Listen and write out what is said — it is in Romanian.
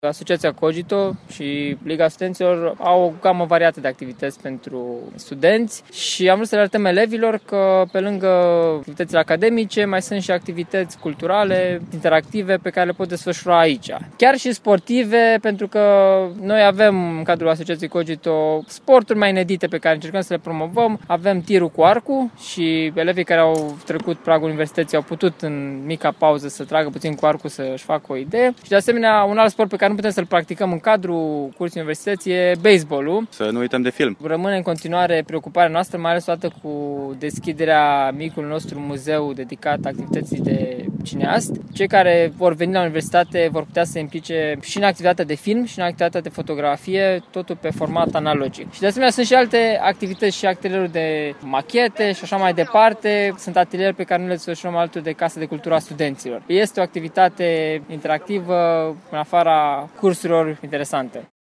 Asociația Cogito și Liga Studenților au o gamă variată de activități pentru studenți și am vrut să le arătăm elevilor că pe lângă activitățile academice mai sunt și activități culturale, interactive pe care le pot desfășura aici. Chiar și sportive, pentru că noi avem în cadrul Asociației Cogito sporturi mai inedite pe care încercăm să le promovăm. Avem tirul cu arcul și elevii care au trecut pragul universității au putut în mica pauză să tragă puțin cu arcul să-și facă o idee. Și de asemenea, un alt sport pe care nu putem să-l practicăm în cadrul cursului universității e baseball-ul. Să nu uităm de film. Rămâne în continuare preocuparea noastră, mai ales odată cu deschiderea micului nostru muzeu dedicat activității de cineast. Cei care vor veni la universitate vor putea să se implice și în activitatea de film și în activitatea de fotografie, totul pe format analogic. Și de asemenea sunt și alte activități și atelieruri de machete și așa mai departe. Sunt ateliere pe care nu le desfășurăm alături de Casa de Cultură a Studenților. Este o activitate interactivă în afara cursurilor interesante.